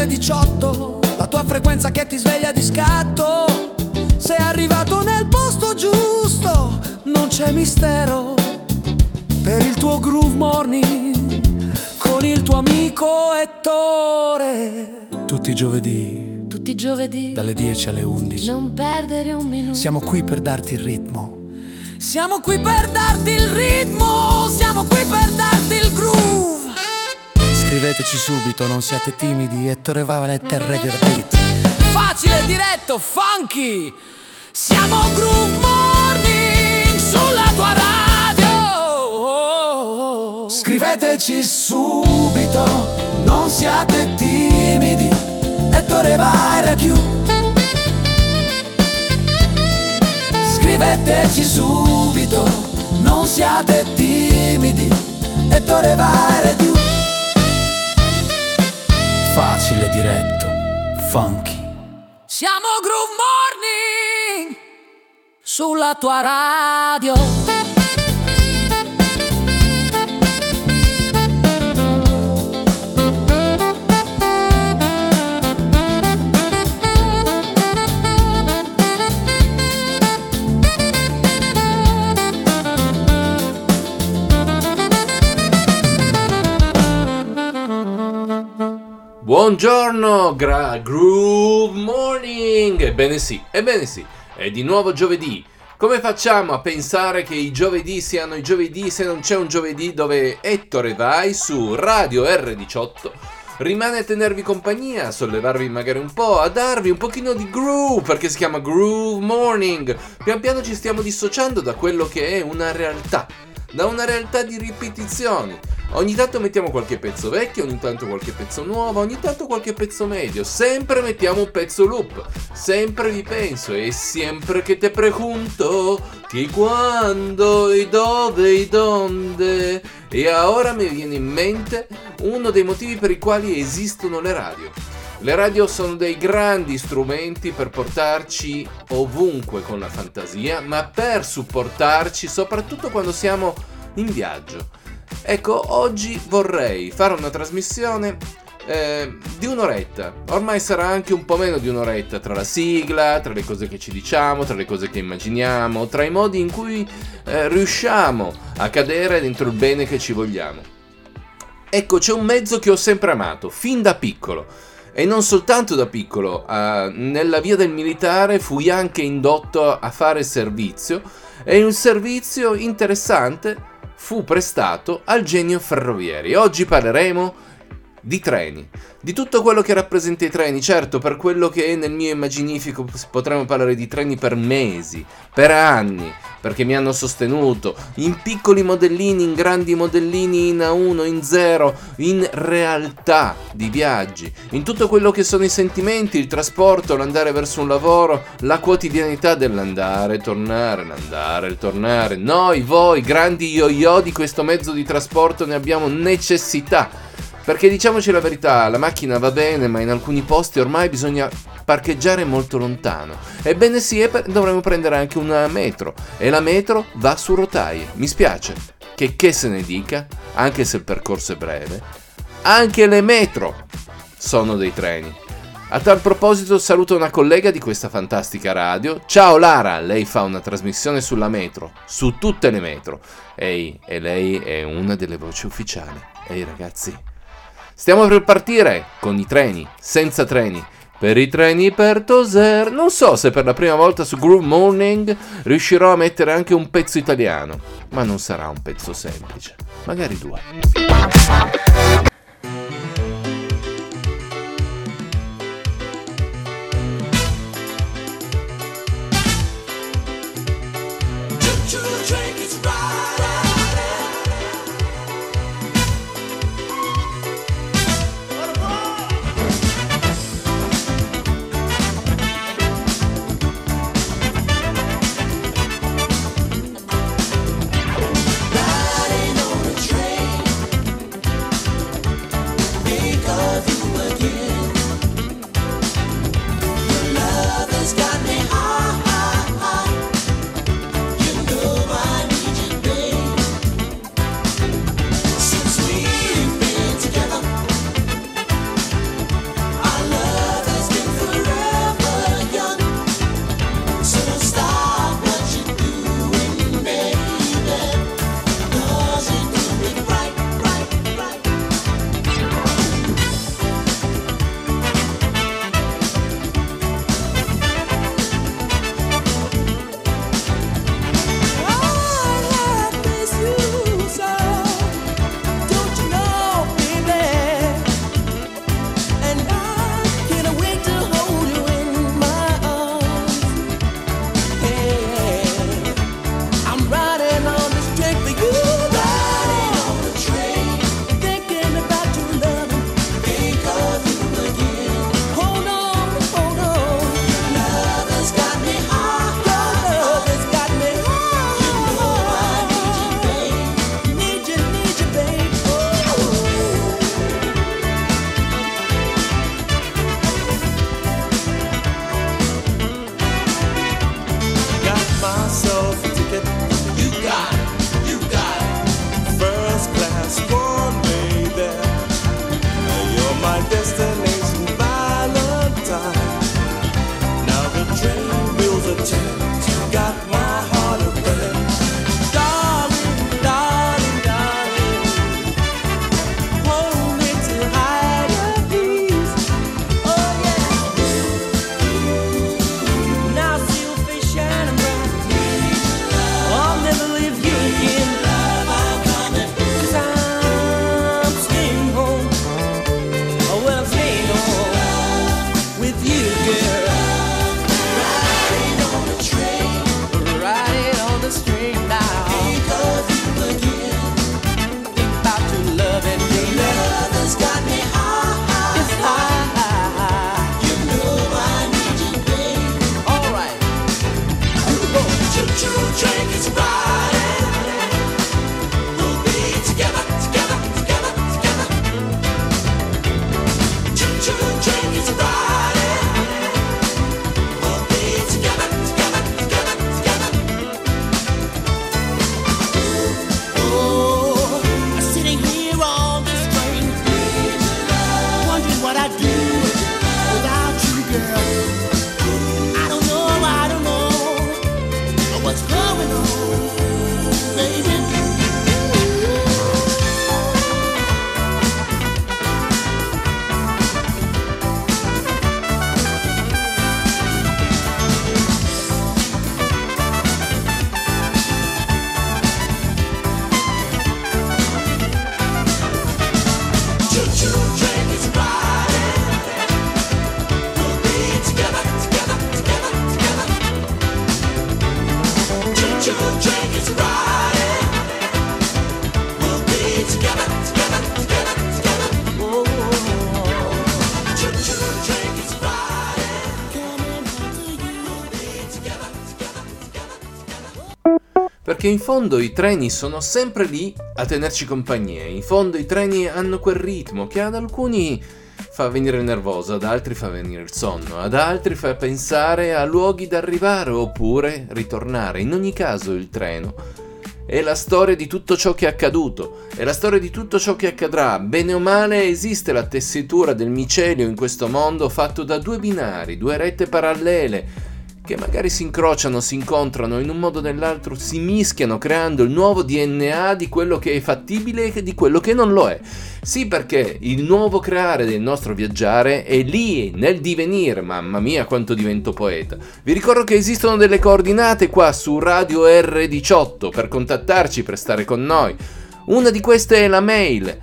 R18, la tua frequenza che ti sveglia di scatto. Sei arrivato nel posto giusto, non c'è mistero. Per il tuo Groove Morning con il tuo amico Ettore. Tutti i giovedì, dalle 10 alle 11. Non perdere un minuto. Siamo qui per darti il ritmo. Siamo qui per darti il ritmo. Siamo qui per darti il groove. Scriveteci subito, non siate timidi. Ettore Valet e Reggae Beat. Facile, diretto, funky. Siamo Groove Morning sulla tua radio. Scriveteci subito, non siate timidi. Ettore Valet. Scriveteci subito, non siate timidi. Ettore Valet. Facile, diretto, funky. Siamo Groove Morning sulla tua radio. Buongiorno, Groove Morning! Ebbene sì, è di nuovo giovedì. Come facciamo a pensare che i giovedì siano i giovedì se non c'è un giovedì dove Ettore Vai su Radio R18 rimane a tenervi compagnia, a sollevarvi magari un po', a darvi un pochino di groove, perché si chiama Groove Morning. Pian piano ci stiamo dissociando da quello che è una realtà, da una realtà di ripetizioni. Ogni tanto mettiamo qualche pezzo vecchio, ogni tanto qualche pezzo nuovo, ogni tanto qualche pezzo medio. Sempre mettiamo un pezzo loop. Sempre vi penso e sempre che te pregunto chi, quando, e dove, e donde. E ora mi viene in mente uno dei motivi per i quali esistono le radio. Le radio sono dei grandi strumenti per portarci ovunque con la fantasia, ma per supportarci soprattutto quando siamo in viaggio. Ecco, oggi vorrei fare una trasmissione di un'oretta. Ormai sarà anche un po' meno di un'oretta, tra la sigla, tra le cose che ci diciamo, tra le cose che immaginiamo, tra i modi in cui riusciamo a cadere dentro il bene che ci vogliamo. Ecco, c'è un mezzo che ho sempre amato, fin da piccolo. E non soltanto da piccolo, nella via del militare fui anche indotto a fare servizio, e un servizio interessante fu prestato al genio ferrovieri. Oggi parleremo di treni, di tutto quello che rappresenta i treni. Certo, per quello che è nel mio immaginifico potremmo parlare di treni per mesi, per anni, perché mi hanno sostenuto in piccoli modellini, in grandi modellini, in A1, in 0, in realtà di viaggi, in tutto quello che sono i sentimenti, il trasporto, l'andare verso un lavoro, la quotidianità dell'andare, tornare, l'andare, il tornare. Noi, voi, grandi yo-yo di questo mezzo di trasporto ne abbiamo necessità. Perché diciamoci la verità, la macchina va bene, ma in alcuni posti ormai bisogna parcheggiare molto lontano. Ebbene sì, dovremmo prendere anche una metro, e la metro va su rotaie. Mi spiace, che se ne dica, anche se il percorso è breve, anche le metro sono dei treni. A tal proposito saluto una collega di questa fantastica radio. Ciao Lara, lei fa una trasmissione sulla metro, su tutte le metro. E lei è una delle voci ufficiali. Ehi ragazzi, stiamo per partire con i treni, senza treni, per i treni per Toser. Non so se per la prima volta su Groove Morning riuscirò a mettere anche un pezzo italiano, ma non sarà un pezzo semplice, magari due. perché in fondo i treni sono sempre lì a tenerci compagnia. In fondo i treni hanno quel ritmo che ad alcuni fa venire nervoso, ad altri fa venire il sonno, ad altri fa pensare a luoghi da arrivare oppure ritornare. In ogni caso il treno è la storia di tutto ciò che è accaduto, è la storia di tutto ciò che accadrà. Bene o male esiste la tessitura del micelio in questo mondo fatto da due binari, due rette parallele che magari si incrociano, si incontrano, in un modo o nell'altro si mischiano creando il nuovo DNA di quello che è fattibile e di quello che non lo è. Sì, perché il nuovo creare del nostro viaggiare è lì, nel divenire. Mamma mia quanto divento poeta. Vi ricordo che esistono delle coordinate qua su Radio R18 per contattarci, per stare con noi. Una di queste è la mail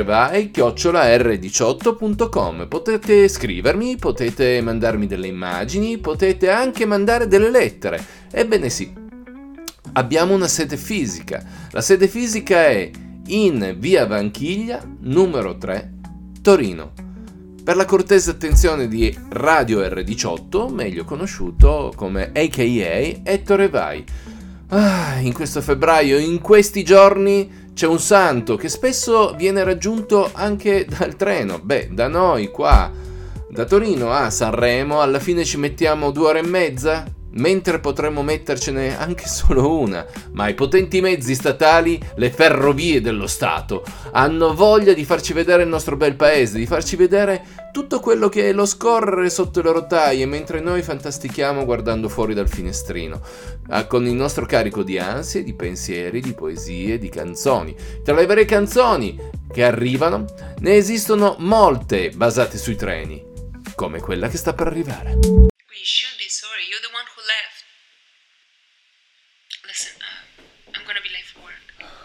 ettorevai@r18.com. Potete scrivermi, potete mandarmi delle immagini, potete anche mandare delle lettere. Ebbene sì, abbiamo una sede fisica. La sede fisica è in via Vanchiglia, numero 3, Torino. Per la cortese attenzione di Radio R18, meglio conosciuto come a.k.a. Ettore Vai. In questo febbraio, in questi giorni, c'è un santo che spesso viene raggiunto anche dal treno. Da noi qua, da Torino a Sanremo, alla fine ci mettiamo 2 ore e mezza, mentre potremmo mettercene anche solo una. Ma i potenti mezzi statali, le ferrovie dello Stato, hanno voglia di farci vedere il nostro bel paese, di farci vedere tutto quello che è lo scorrere sotto le rotaie, mentre noi fantastichiamo guardando fuori dal finestrino, con il nostro carico di ansie, di pensieri, di poesie, di canzoni. Tra le varie canzoni che arrivano, ne esistono molte basate sui treni, come quella che sta per arrivare. You should be sorry. You're the one who left. Listen, I'm gonna be late for work.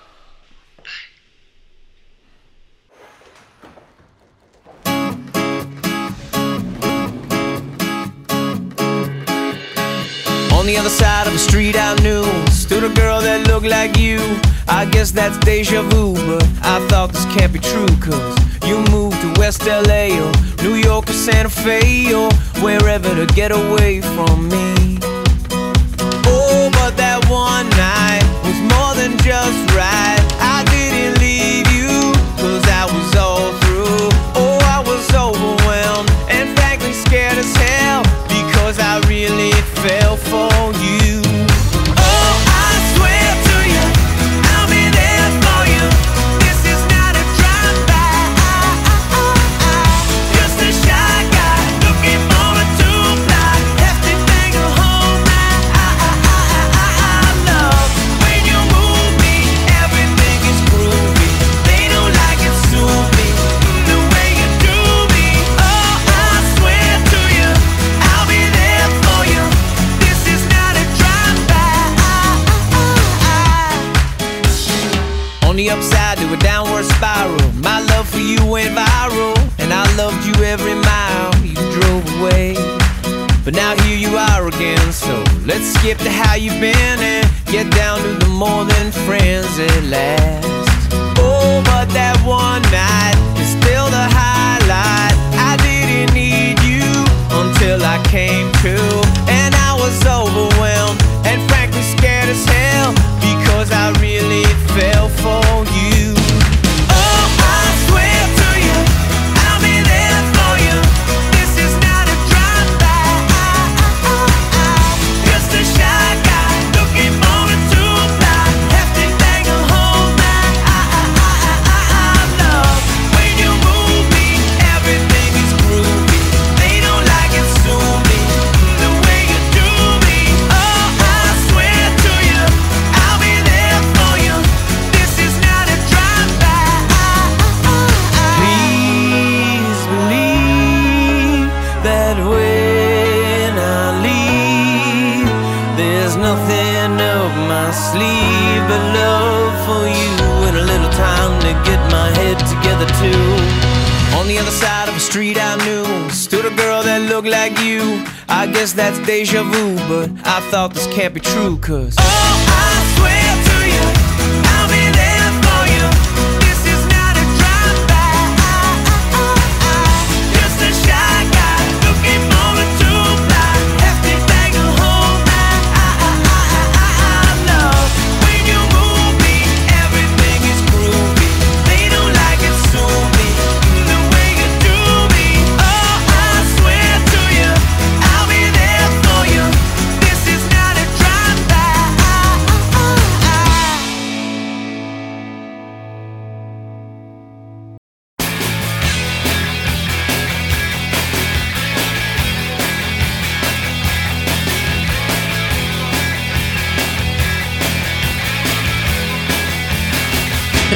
Bye. On the other side of the street I knew stood a girl that looked like you. I guess that's deja vu, but I thought this can't be true, 'cause you moved to West LA or New York or Santa Fe or wherever to get away from me. Oh, but that one night was more than just right. I didn't leave you, 'cause I was all through. Oh, I was overwhelmed and frankly scared as hell, because I really fell for you. Oh, I swear to you, I'll be there for you. This is not a drive-by. Just a shy guy looking for a two-ply. Hefty thing to hold my love. When you move me, everything is groovy. They don't like it, sue me the way you do me. Oh, I swear to you, I'll be there for you. This is not a drive-by. On the upside to a downward spiral, my love for you went viral, and I loved you every mile you drove away. But now here you are again, so let's skip to how you've been and get down to the more than friends at last. Oh, but that one night is still the highlight. I didn't need you until I came to, and I was overwhelmed and frankly scared as hell, because I really fell for you. Oh, I swear to you, I'll be there for you. This is not a drive-by. Just a shy guy looking for a two-ply. Hefty thing to hold my love. When you move me, everything is groovy. They don't like it, sue me the way you do me. Oh, I swear to you, I'll be there for you. This is not a drive-by. Please believe that when I leave, there's nothing up my sleeve but love for you, and a little time to get my head together too. On the other side of the street I knew stood a girl that looked like you. I guess that's deja vu, but I thought this can't be true, 'cause oh, I swear to you, I'll be there for you. This is not a drive-by. Just a shy guy looking for a two-ply. Hefty thing to hold my love. When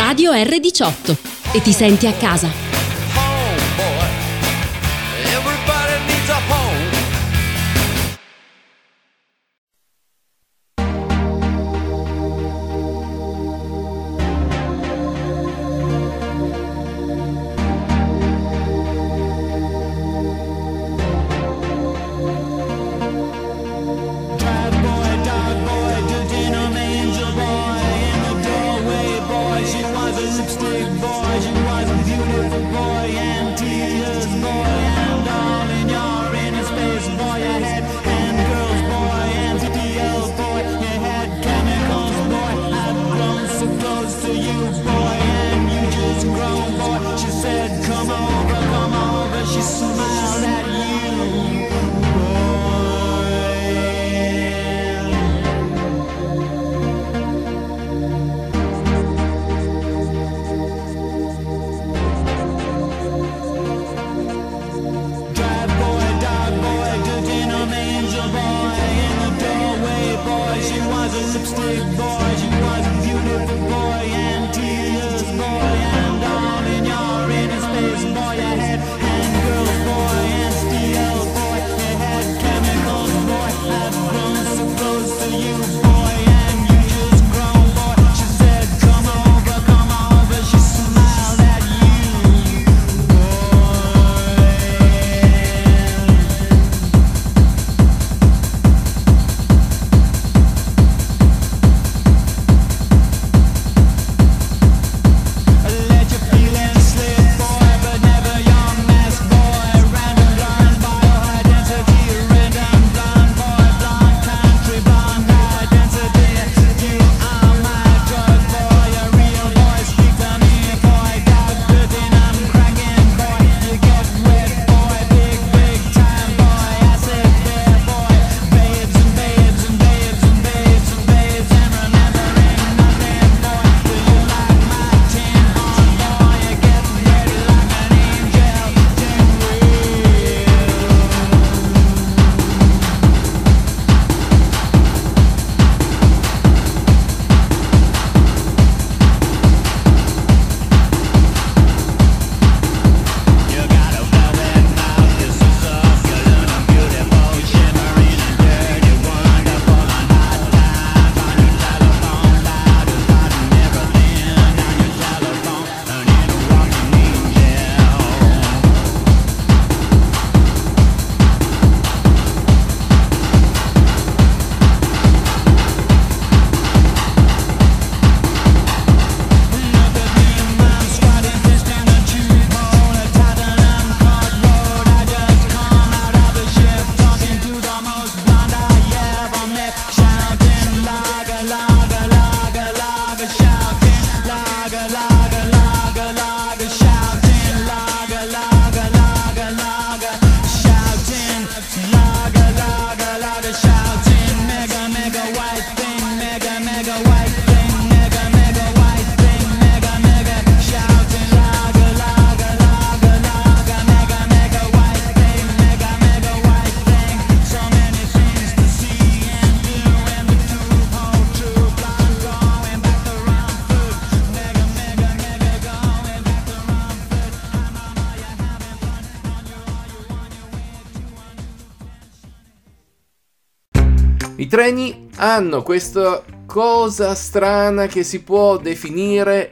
Radio R18 e ti senti a casa. Home, boy. Everybody needs a home. I treni hanno questa cosa strana che si può definire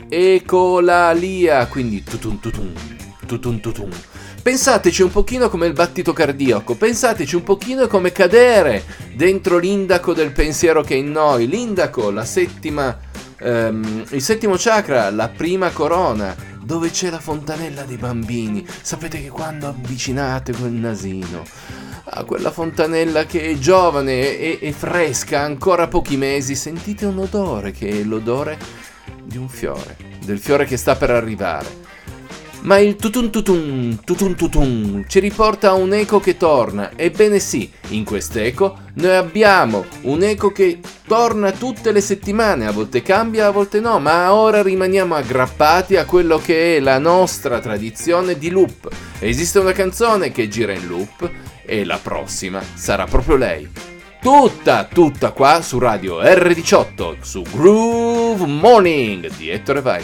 ecolalia, quindi tutun tutun, tutun tutun. Pensateci un pochino come il battito cardiaco, pensateci un pochino come cadere dentro l'indaco del pensiero che è in noi. L'indaco, la settima, il settimo chakra, la prima corona, dove c'è la fontanella dei bambini. Sapete che quando avvicinate quel nasino a quella fontanella che è giovane e fresca, ancora pochi mesi, sentite un odore che è l'odore di un fiore, del fiore che sta per arrivare. Ma il tutun tutun, tutun tutun, ci riporta a un eco che torna. Ebbene sì, in quest'eco noi abbiamo un eco che torna tutte le settimane, a volte cambia, a volte no, ma ora rimaniamo aggrappati a quello che è la nostra tradizione di loop. Esiste una canzone che gira in loop e la prossima sarà proprio lei. tutta qua su Radio R18, su Groove Morning di Ettore Vai.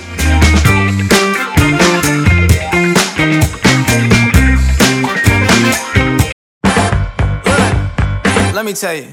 Let me tell you,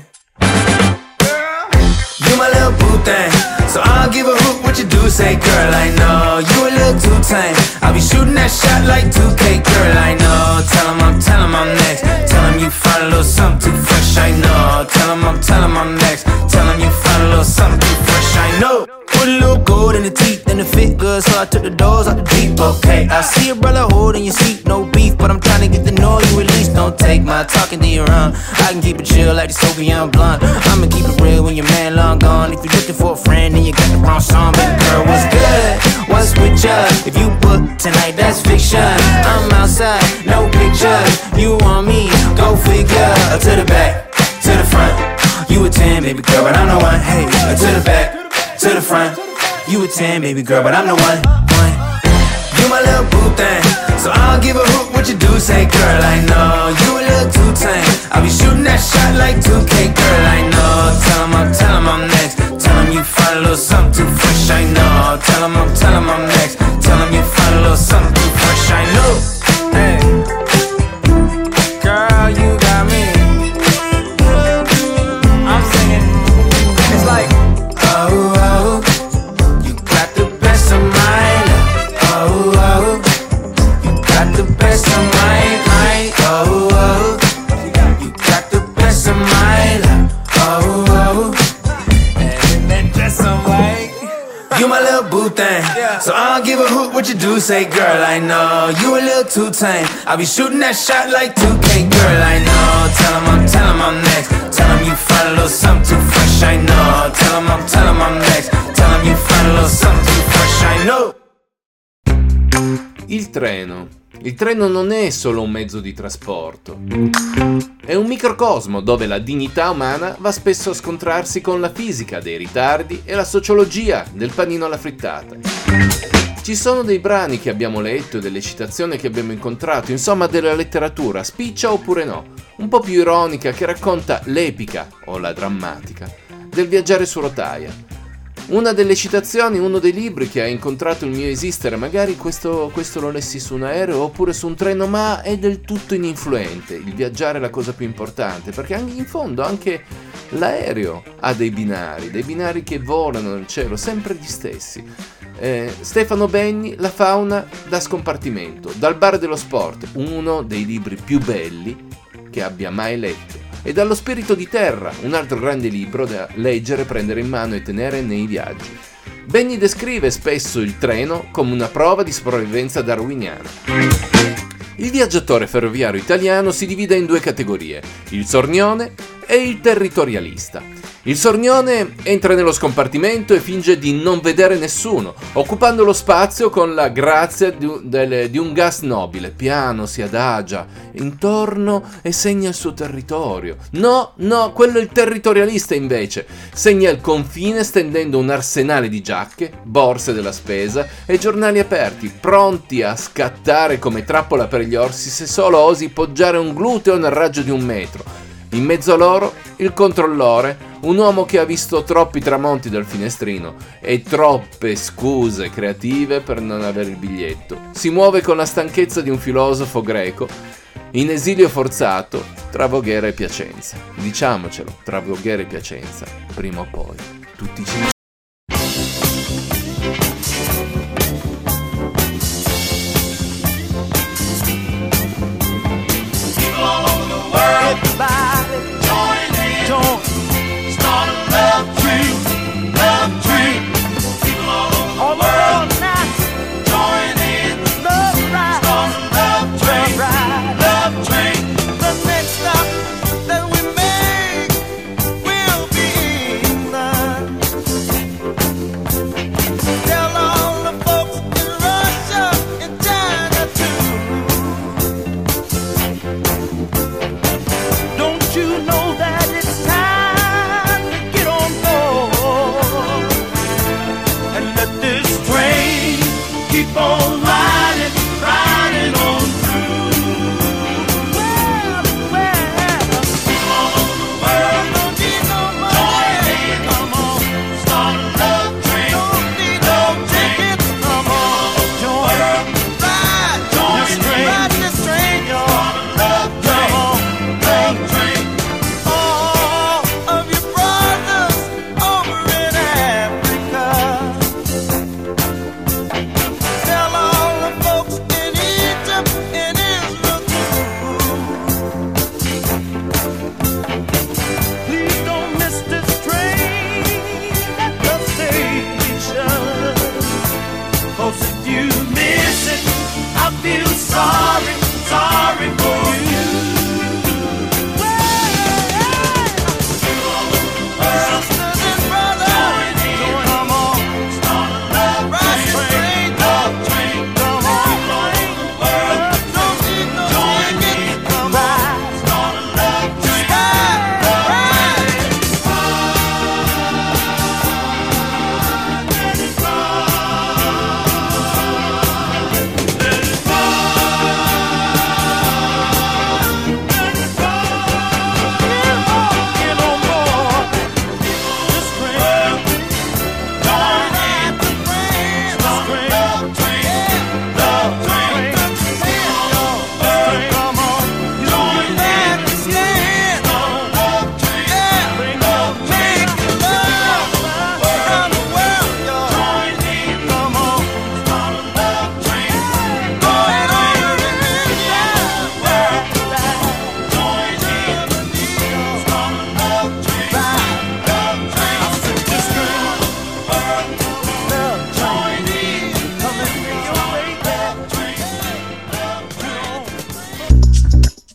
you my little boo thing, so I'll give a hoot what you do. Say, girl, I know you a little too tame. I'll be shooting that shot like 2K, girl, I know. Tell him I'm next. Tell him you find a little something too fresh, I know. Tell him I'm next. Tell him you find a little something too fresh, I know. Put a little gold in the teeth and it fit good, so I took the doors out the Jeep. Okay, I see a brother holding your seat, no beef, but I'm trying to get to know you at least. Don't take my talking to your own. I can keep it chill like the Soviet blunt. I'ma keep it real when your man long gone. If you're looking for a friend and you got the wrong song, baby girl, what's good? What's with ya? If you book tonight, that's fiction. I'm outside, no pictures. You want me? Go figure. To the back, to the front. You a 10, baby girl, but I'm the one. Hey, to the back, to the front. You a 10, baby girl, but I'm the one. You my little boo thing, so I'll give a hoot what you do. Say, girl, I know you a little too tame. I'll be shooting that shot like 2K, girl, I know. Tell him I'm next. Tell him you find a little something too fresh, I know. Tell him I'm next. Tell him you find a little something too fresh, I know. Hey, girl, you got me. I'm singing. It's like, oh, oh, you got the best of mine. Oh, oh, you got the best of mine. Oh, oh, you got the best of mine. Oh, oh, and that dress I'm white. You my little boo thing, so I don't give a hoot what you do. Say, girl, I know you a little too tame. I'll be shooting that shot like 2K, girl, I know. Tell him I'm next. Tell him you find a little something too fresh, I know. Tell him I'm next. Tell him you find a little something too fresh, I know. Il treno. Il treno non è solo un mezzo di trasporto. È un microcosmo dove la dignità umana va spesso a scontrarsi con la fisica dei ritardi e la sociologia del panino alla frittata. Ci sono dei brani che abbiamo letto e delle citazioni che abbiamo incontrato, insomma della letteratura, spiccia oppure no, un po' più ironica, che racconta l'epica o la drammatica del viaggiare su rotaia. Una delle citazioni, uno dei libri che ha incontrato il mio esistere, magari questo lo lessi su un aereo oppure su un treno, ma è del tutto ininfluente. Il viaggiare è la cosa più importante, perché in fondo anche l'aereo ha dei binari che volano nel cielo, sempre gli stessi. Stefano Benni, La fauna da scompartimento, dal bar dello sport, uno dei libri più belli che abbia mai letto. E dallo spirito di terra, un altro grande libro da leggere, prendere in mano e tenere nei viaggi. Benni descrive spesso il treno come una prova di sopravvivenza darwiniana. Il viaggiatore ferroviario italiano si divide in due categorie, il sornione e il territorialista. Il sornione entra nello scompartimento e finge di non vedere nessuno, occupando lo spazio con la grazia di un gas nobile. Piano si adagia intorno e segna il suo territorio. No, quello è il territorialista invece. Segna il confine stendendo un arsenale di giacche, borse della spesa e giornali aperti, pronti a scattare come trappola per gli orsi se solo osi poggiare un gluteo nel raggio di 1 metro. In mezzo a loro, il controllore, un uomo che ha visto troppi tramonti dal finestrino e troppe scuse creative per non avere il biglietto. Si muove con la stanchezza di un filosofo greco in esilio forzato tra Voghera e Piacenza. Diciamocelo, tra Voghera e Piacenza, prima o poi, tutti ci sono.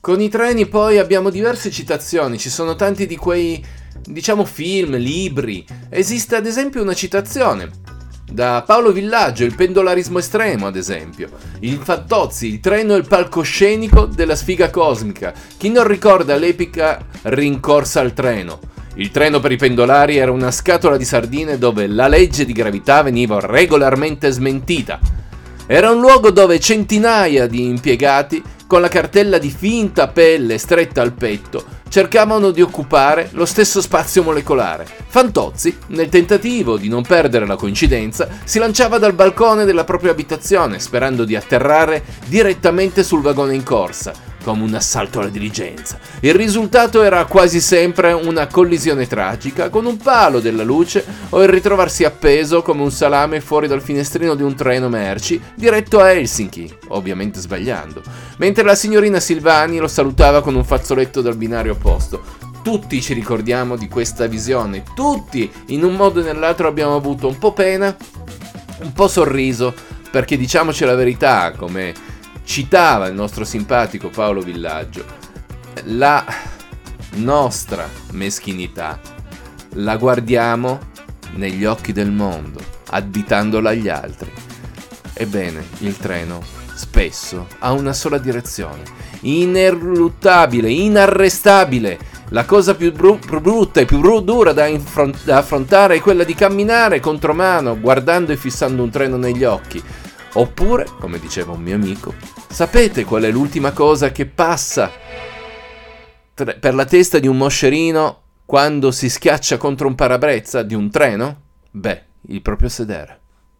Con i treni poi abbiamo diverse citazioni, ci sono tanti di quei, diciamo, film, libri. Esiste ad esempio una citazione da Paolo Villaggio, il pendolarismo estremo ad esempio. Il Fantozzi, il treno è il palcoscenico della sfiga cosmica. Chi non ricorda l'epica rincorsa al treno? Il treno per i pendolari era una scatola di sardine dove la legge di gravità veniva regolarmente smentita. Era un luogo dove centinaia di impiegati, con la cartella di finta pelle stretta al petto, cercavano di occupare lo stesso spazio molecolare. Fantozzi, nel tentativo di non perdere la coincidenza, si lanciava dal balcone della propria abitazione, sperando di atterrare direttamente sul vagone in corsa, come un assalto alla diligenza. Il risultato era quasi sempre una collisione tragica con un palo della luce o il ritrovarsi appeso come un salame fuori dal finestrino di un treno merci diretto a Helsinki, ovviamente sbagliando, mentre la signorina Silvani lo salutava con un fazzoletto dal binario opposto. Tutti ci ricordiamo di questa visione, tutti in un modo o nell'altro abbiamo avuto un po' pena, un po' sorriso, perché diciamoci la verità, come citava il nostro simpatico Paolo Villaggio, la nostra meschinità la guardiamo negli occhi del mondo, additandola agli altri. Ebbene, il treno spesso ha una sola direzione, inerluttabile, inarrestabile. La cosa più brutta e più dura da affrontare è quella di camminare contromano, guardando e fissando un treno negli occhi. Oppure, come diceva un mio amico, sapete qual è l'ultima cosa che passa per la testa di un moscerino quando si schiaccia contro un parabrezza di un treno? Beh, il proprio sedere.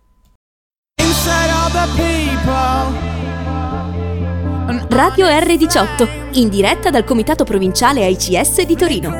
Radio R18, in diretta dal Comitato Provinciale AICS di Torino.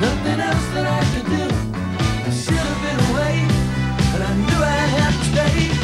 Stay.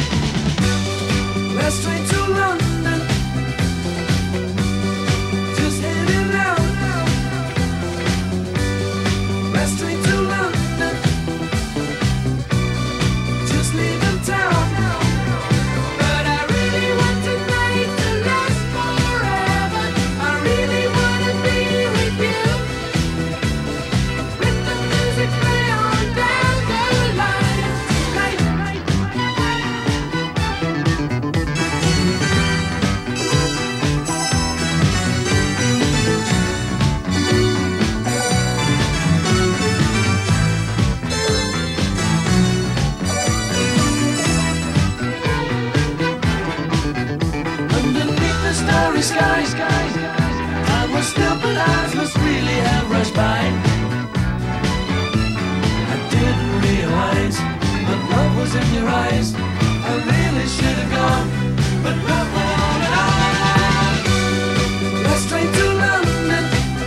your eyes. I really should have gone, but not on and on. Last train to London,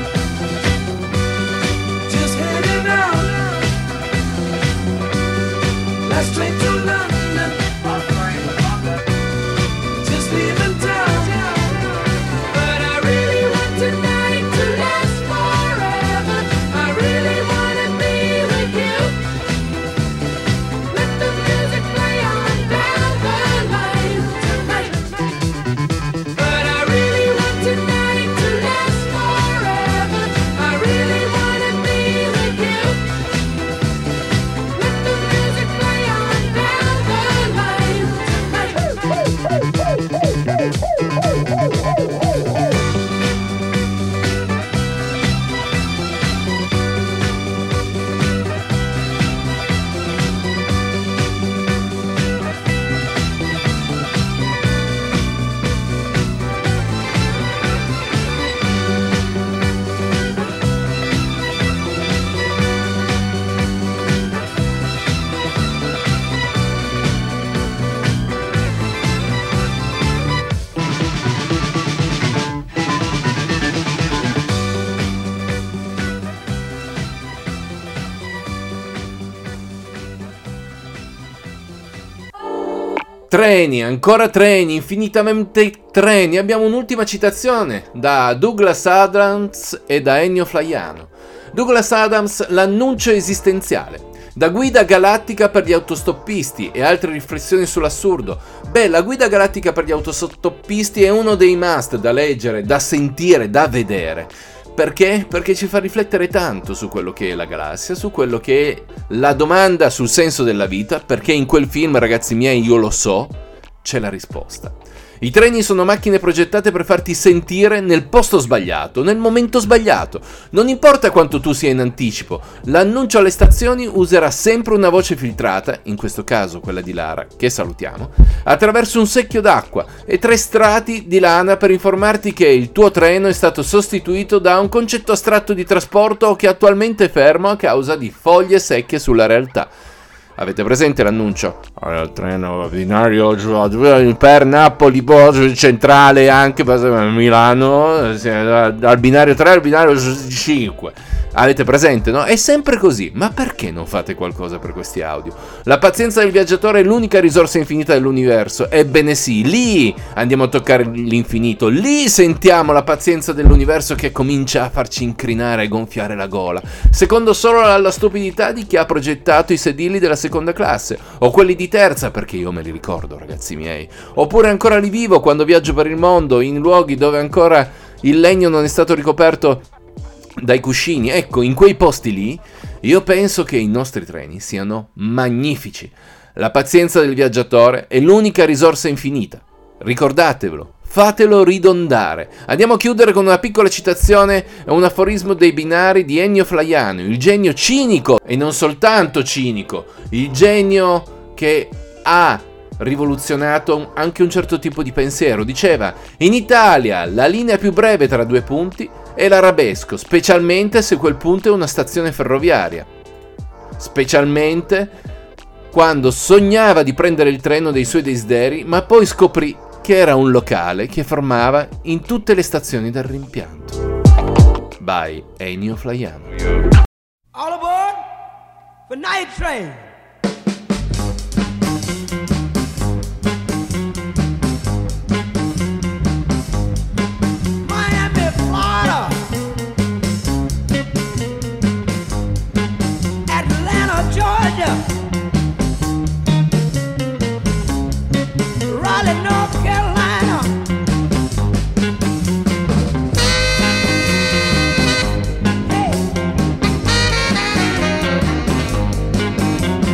just heading out. Last train to London, just leaving town. But I really want tonight to last forever. I really wanna be with you. Let the music play on down the line tonight. But I really want tonight to last forever. I really wanna be with you. Let the music play on down the line tonight. Treni, ancora treni, infinitamente treni. Abbiamo un'ultima citazione da Douglas Adams e da Ennio Flaiano. Douglas Adams, l'annuncio esistenziale. Da guida galattica per gli autostoppisti e altre riflessioni sull'assurdo. Beh, la guida galattica per gli autostoppisti è uno dei must da leggere, da sentire, da vedere. Perché? Perché ci fa riflettere tanto su quello che è la galassia, su quello che è la domanda sul senso della vita, perché in quel film, ragazzi miei, io lo so, c'è la risposta. I treni sono macchine progettate per farti sentire nel posto sbagliato, nel momento sbagliato. Non importa quanto tu sia in anticipo, l'annuncio alle stazioni userà sempre una voce filtrata, in questo caso quella di Lara, che salutiamo, attraverso un secchio d'acqua e 3 strati di lana per informarti che il tuo treno è stato sostituito da un concetto astratto di trasporto che attualmente è fermo a causa di foglie secche sulla realtà. Avete presente l'annuncio? Il treno binario per Napoli, centrale anche per Milano, dal binario 3 al binario 5. Avete presente, no? È sempre così. Ma perché non fate qualcosa per questi audio? La pazienza del viaggiatore è l'unica risorsa infinita dell'universo. Ebbene sì, lì andiamo a toccare l'infinito. Lì sentiamo la pazienza dell'universo che comincia a farci incrinare e gonfiare la gola. Secondo solo alla stupidità di chi ha progettato i sedili della seconda classe. O quelli di terza, perché io me li ricordo, ragazzi miei. Oppure ancora li vivo quando viaggio per il mondo, in luoghi dove ancora il legno non è stato ricoperto dai cuscini. Ecco, in quei posti lì io penso che i nostri treni siano magnifici. La pazienza del viaggiatore è l'unica risorsa infinita. Ricordatevelo, fatelo ridondare. Andiamo a chiudere con una piccola citazione e un aforismo dei binari di Ennio Flaiano, il genio cinico e non soltanto cinico, il genio che ha rivoluzionato anche un certo tipo di pensiero. Diceva: in Italia la linea più breve tra 2 punti è l'arabesco, specialmente se quel punto è una stazione ferroviaria, specialmente quando sognava di prendere il treno dei suoi desideri, ma poi scoprì che era un locale che fermava in tutte le stazioni del rimpianto. By Ennio Flaiano. All aboard for Night Train. North Carolina, hey.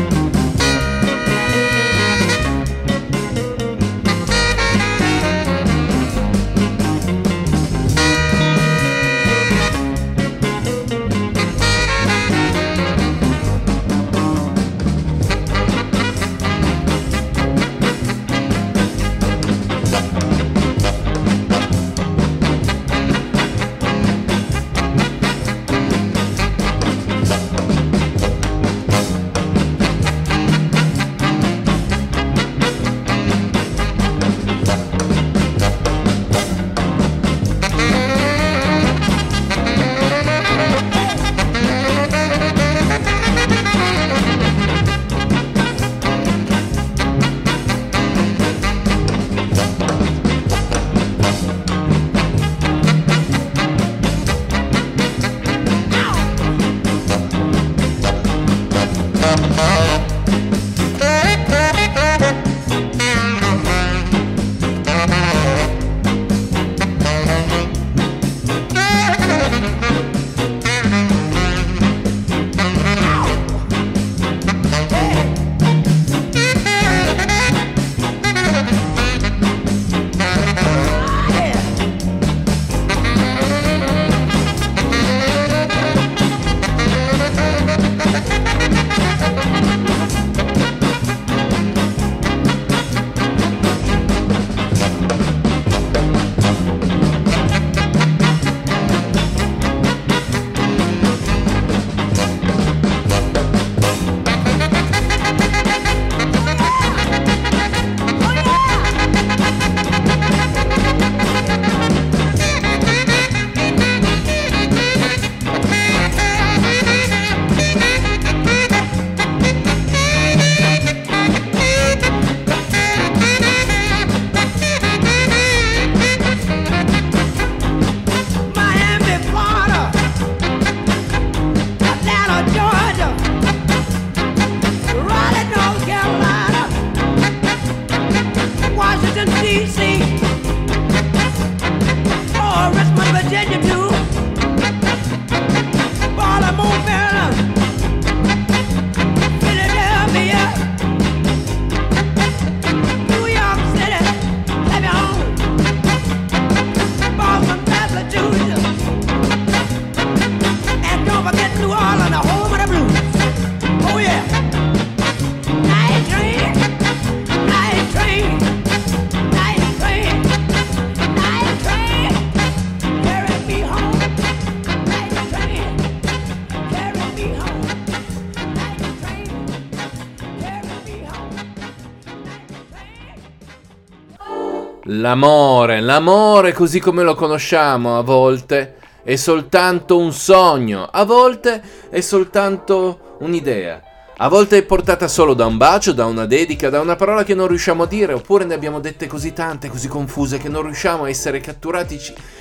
L'amore così come lo conosciamo a volte è soltanto un sogno, a volte è soltanto un'idea, a volte è portata solo da un bacio, da una dedica, da una parola che non riusciamo a dire, oppure ne abbiamo dette così tante, così confuse che non riusciamo a essere catturati,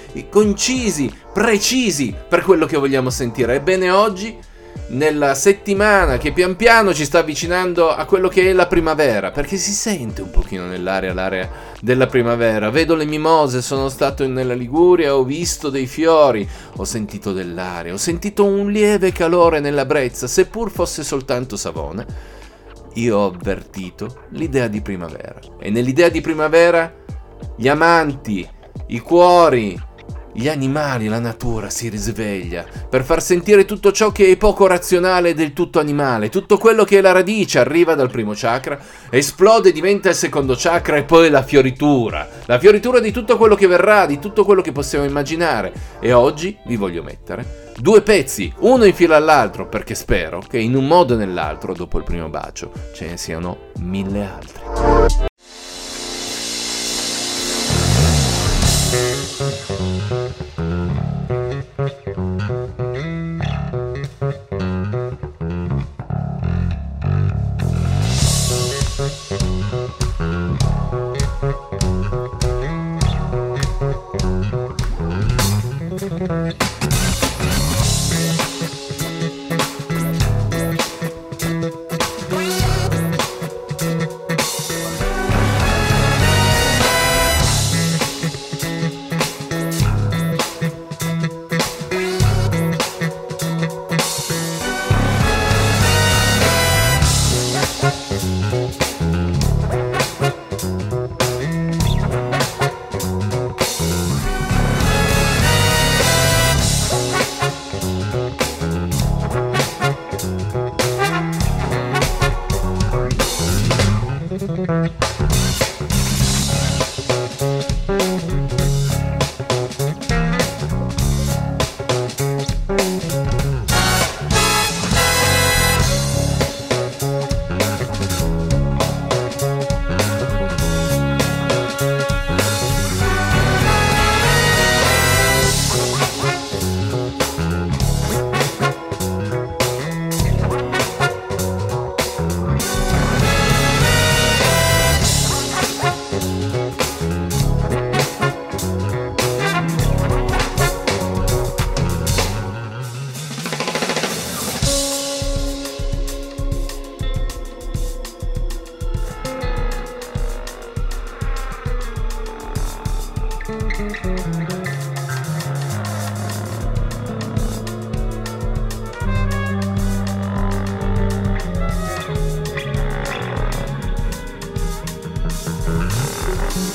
concisi, precisi per quello che vogliamo sentire. Ebbene oggi, nella settimana che pian piano ci sta avvicinando a quello che è la primavera, perché si sente un pochino nell'aria l'area della primavera. Vedo le mimose, sono stato nella Liguria, ho visto dei fiori, ho sentito dell'aria, ho sentito un lieve calore nella brezza, seppur fosse soltanto savone. Io ho avvertito l'idea di primavera, e nell'idea di primavera gli amanti, i cuori, gli animali, la natura si risveglia per far sentire tutto ciò che è poco razionale e del tutto animale, tutto quello che è la radice arriva dal primo chakra, esplode, diventa il secondo chakra e poi la fioritura di tutto quello che verrà, di tutto quello che possiamo immaginare. E oggi vi voglio mettere due pezzi, uno in fila all'altro, perché spero che in un modo o nell'altro, dopo il primo bacio, ce ne siano 1000 altri.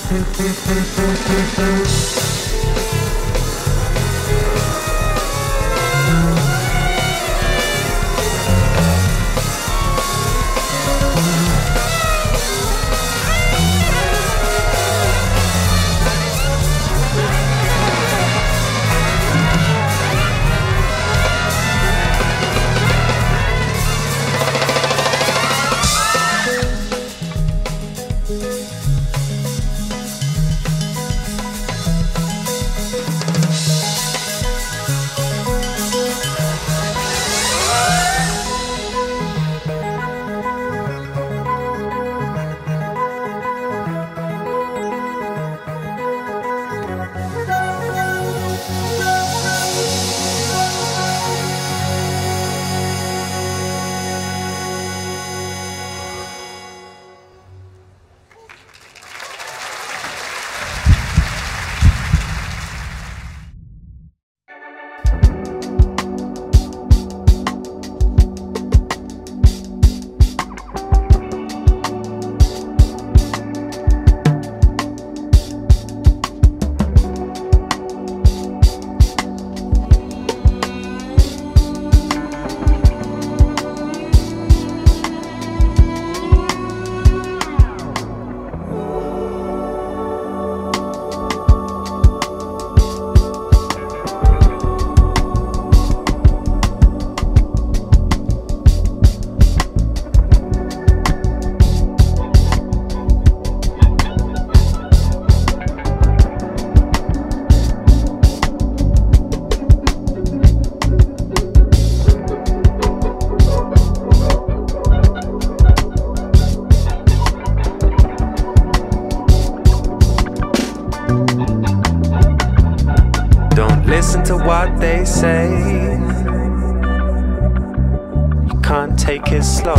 Listen to what they say. You can't take it slow.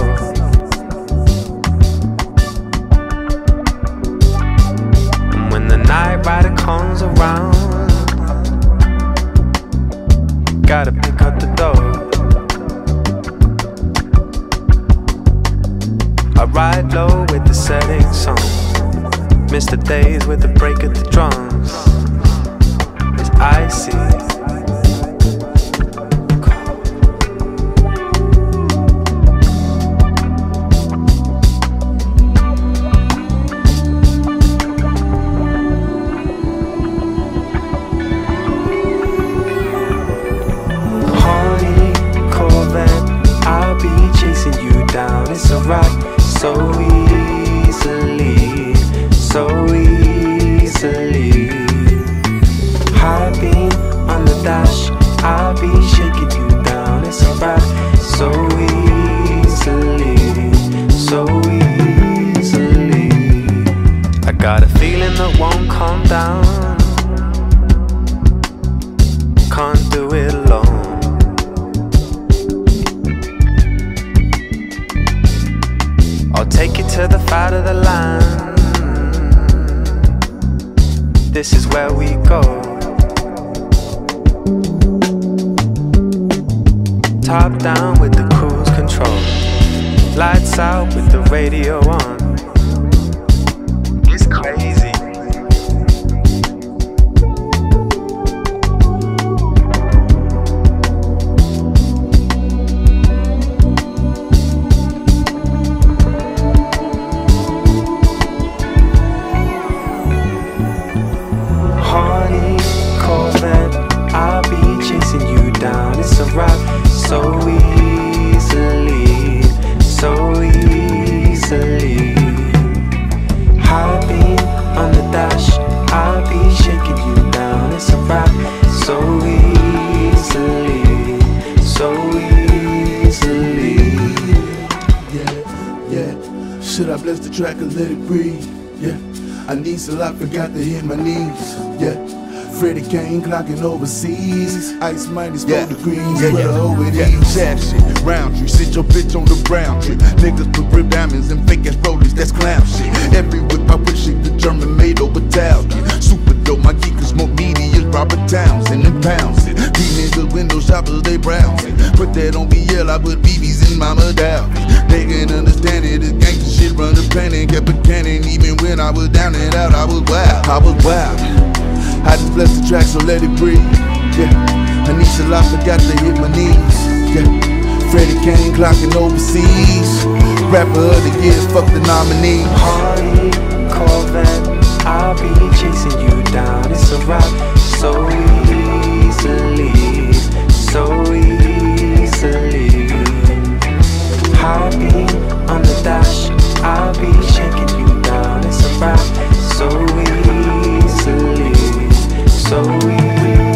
And when the night rider comes around, you gotta pick up the dough. I ride low with the setting sun, miss the days with the break of the drums. I see. Honey, Corvette, I'll be chasing you down. It's a ride so easily, so easily. High beam on the dash, I'll be shaking you down. It's a ride so easily, so easily. I got a feeling that won't calm down. Can't do it alone. I'll take you to the fat of the land. This is where we go. Top down with the cruise control, lights out with the radio on. It's crazy. Honey, Corvette, I'll be chasing you down. It's a ride so easily, so easily. High beam on the dash, I'll be shaking you down. It's a ride so easily, so easily. Yeah. Should I bless the track and let it breathe? Yeah. I need a lot, forgot to hit my knees. Yeah. Freddie Kane clocking overseas. Ice minus 4 degrees. Where the hoe it is. Jab shit, Roundtree, sit your bitch on the brown tree. Niggas put rib diamonds and fake ass rollies, that's clown shit. Every whip I wish it the German made over Talcott. Super dope, my geekers smoke media, Robert Townsend and pounds it. These niggas window shoppers, they browsing. Put that on BL, I put BBs in Mama Dow. They can understand it, this gangsta shit run the painting, kept a cannon. Even when I was down and out, I was wild. I was wild. I just blessed the track, so let it breathe. Yeah, Anisha Lott forgot to hit my knees. Yeah, Freddie Kane clocking overseas. Rapper of the year, fuck the nominee. Harley, Corvette, I'll be chasing you down. It's a rock so easily, so easily. Heartbeat on the dash, I'll be shaking you down. It's a rock so easily, so easily.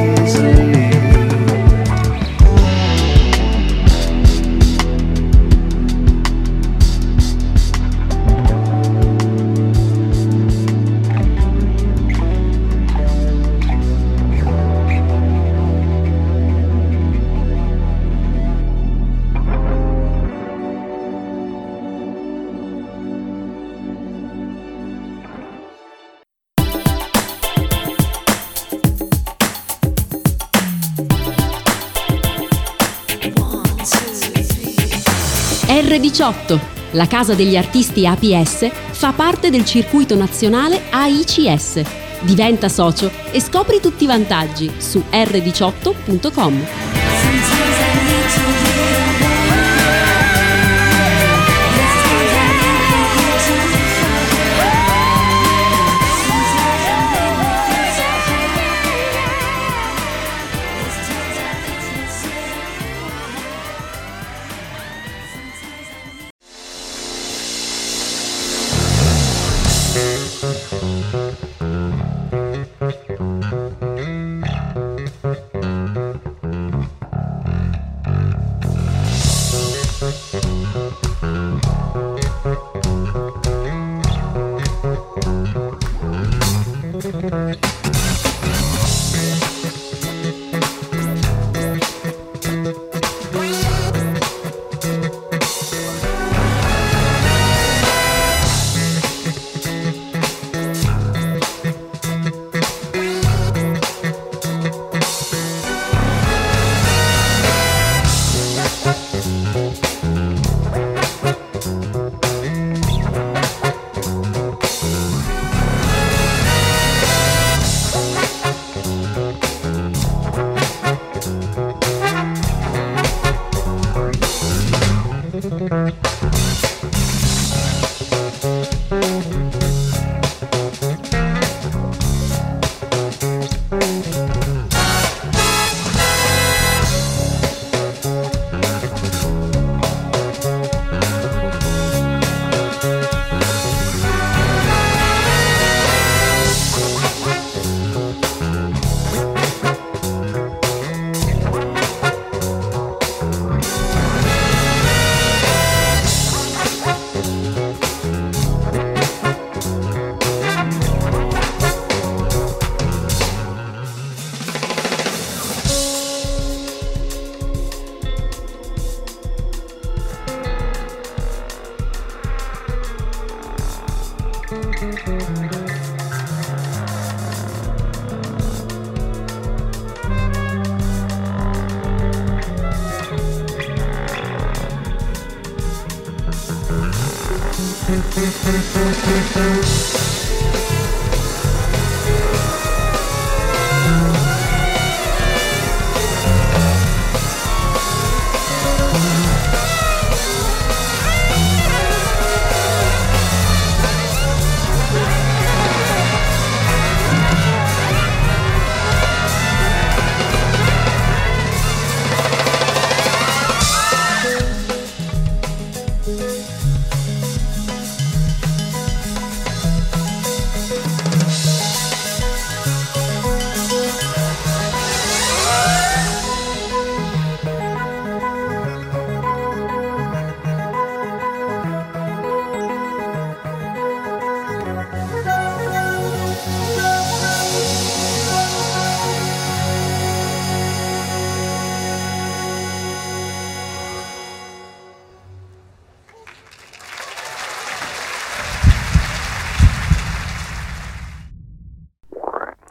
R18, la casa degli artisti APS, fa parte del circuito nazionale AICS. Diventa socio e scopri tutti i vantaggi su r18.com.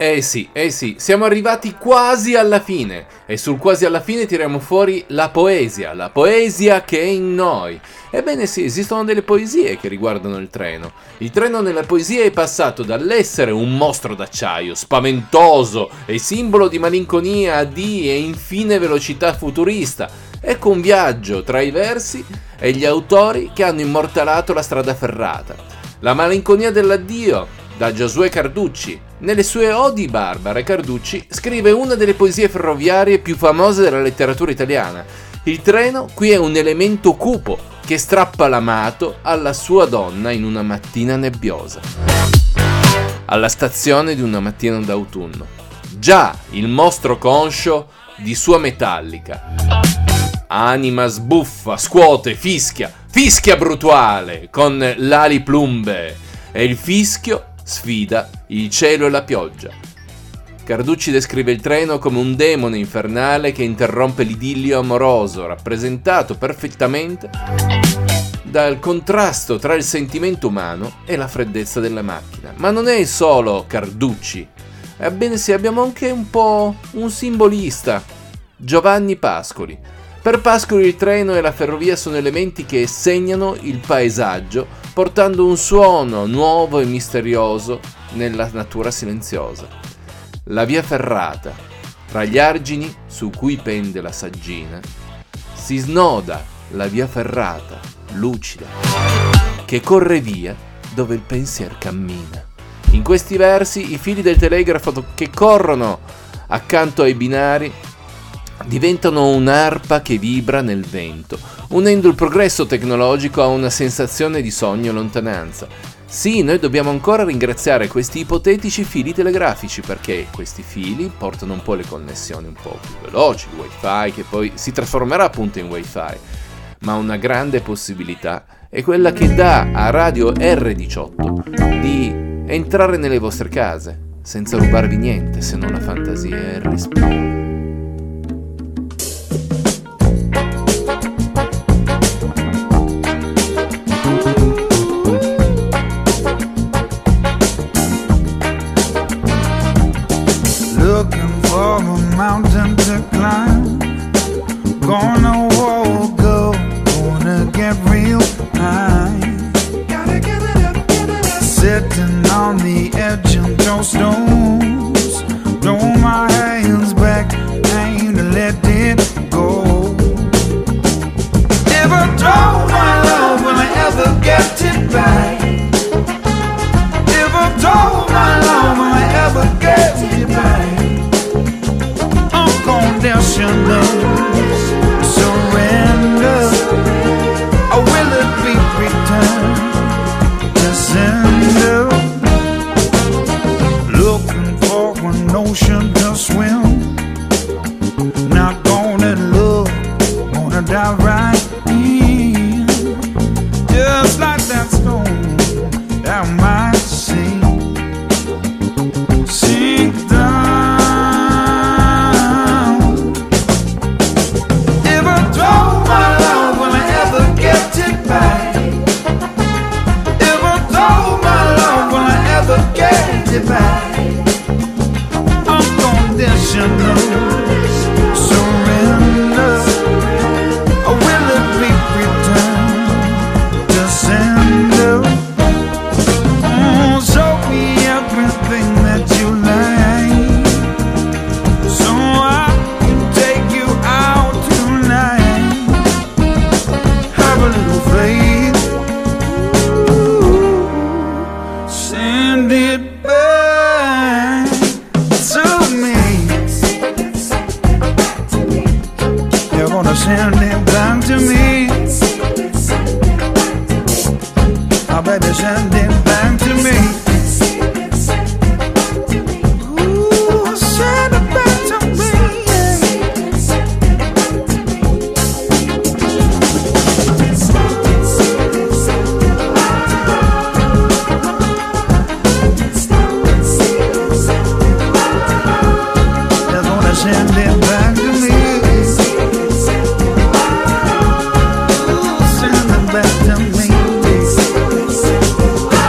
sì, siamo arrivati quasi alla fine e sul quasi alla fine tiriamo fuori la poesia che è in noi. Ebbene sì, esistono delle poesie che riguardano il treno. Il treno nella poesia è passato dall'essere un mostro d'acciaio, spaventoso e simbolo di malinconia e infine velocità futurista. Ecco un viaggio tra i versi e gli autori che hanno immortalato la strada ferrata. La malinconia dell'addio, da Giosuè Carducci. Nelle sue odi barbare, Carducci scrive una delle poesie ferroviarie più famose della letteratura italiana. Il treno qui è un elemento cupo che strappa l'amato alla sua donna in una mattina nebbiosa. Alla stazione di una mattina d'autunno. Già il mostro conscio di Sua Metallica. Anima sbuffa, scuote, fischia brutuale con l'ali plumbe e il fischio sfida il cielo e la pioggia. Carducci descrive il treno come un demone infernale che interrompe l'idillio amoroso, rappresentato perfettamente dal contrasto tra il sentimento umano e la freddezza della macchina. Ma non è solo Carducci. Ebbene sì, abbiamo anche un po' un simbolista, Giovanni Pascoli. Per Pascoli il treno e la ferrovia sono elementi che segnano il paesaggio, portando un suono nuovo e misterioso nella natura silenziosa. La via ferrata, tra gli argini su cui pende la saggina, si snoda la via ferrata, lucida, che corre via dove il pensier cammina. In questi versi i fili del telegrafo che corrono accanto ai binari diventano un'arpa che vibra nel vento, unendo il progresso tecnologico a una sensazione di sogno e lontananza. Sì, noi dobbiamo ancora ringraziare questi ipotetici fili telegrafici, perché questi fili portano un po' le connessioni un po' più veloci, il wifi, che poi si trasformerà appunto in wifi. Ma una grande possibilità è quella che dà a Radio R18 di entrare nelle vostre case senza rubarvi niente se non la fantasia e il respiro. Looking for a mountain to climb, gonna walk up, gonna get real high. Gotta give it up, sitting on the edge of those stones, throw my hands back, ain't let it go. Never told my love will I ever get it back. Never told my love will I ever get it back. Unconditional surrender, or will it be returned to sender? Looking for an ocean to swim, not gonna look, gonna dive right in, just like that stone that might sink down. Back. Unconditional surrender, or will it be returned to sender? Show me everything that you like, so I can take you out tonight. Have a little faith, send it back to me. You're gonna send it back to me. Oh baby, send it back to me. Ooh, send it back to me. Send it back to me. Ooh, send it back to me.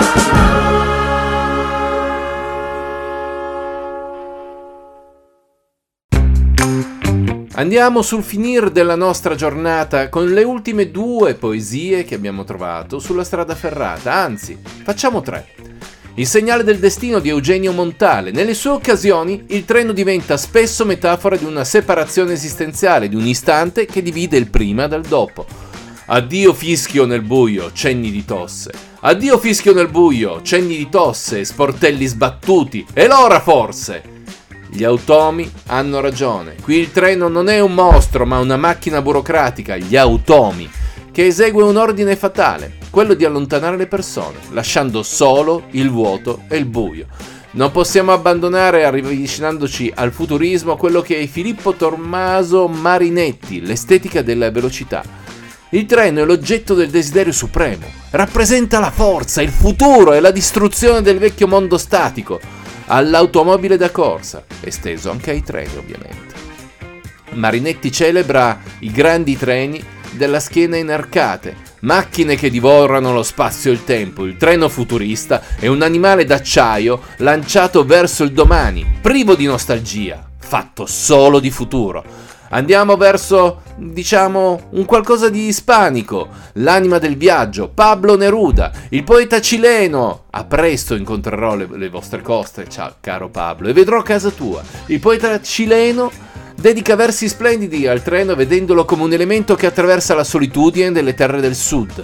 Andiamo sul finire della nostra giornata con le ultime 2 poesie che abbiamo trovato sulla strada ferrata, anzi, facciamo 3. Il segnale del destino di Eugenio Montale. Nelle sue occasioni il treno diventa spesso metafora di una separazione esistenziale, di un istante che divide il prima dal dopo. Addio fischio nel buio, cenni di tosse. Addio fischio nel buio, cenni di tosse, sportelli sbattuti. E l'ora forse? Gli automi hanno ragione. Qui il treno non è un mostro, ma una macchina burocratica, gli automi, che esegue un ordine fatale, quello di allontanare le persone, lasciando solo il vuoto e il buio. Non possiamo abbandonare, avvicinandoci al futurismo, quello che è Filippo Tommaso Marinetti, l'estetica della velocità. Il treno è l'oggetto del desiderio supremo, rappresenta la forza, il futuro e la distruzione del vecchio mondo statico, all'automobile da corsa, esteso anche ai treni ovviamente. Marinetti celebra i grandi treni della schiena inarcate, macchine che divorano lo spazio e il tempo. Il treno futurista è un animale d'acciaio lanciato verso il domani, privo di nostalgia, fatto solo di futuro. Andiamo verso, diciamo, un qualcosa di ispanico, l'anima del viaggio, Pablo Neruda, il poeta cileno. A presto incontrerò le vostre coste, ciao caro Pablo, e vedrò casa tua. Il poeta cileno dedica versi splendidi al treno, vedendolo come un elemento che attraversa la solitudine delle terre del sud.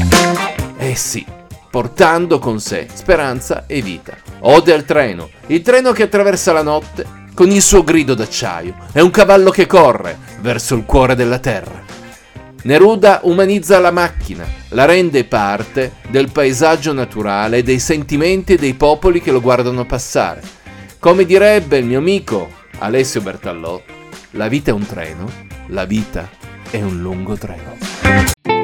Eh sì, portando con sé speranza e vita. Ode al treno, il treno che attraversa la notte con il suo grido d'acciaio. È un cavallo che corre verso il cuore della terra. Neruda umanizza la macchina, la rende parte del paesaggio naturale e dei sentimenti e dei popoli che lo guardano passare. Come direbbe il mio amico Alessio Bertallò, la vita è un treno, la vita è un lungo treno.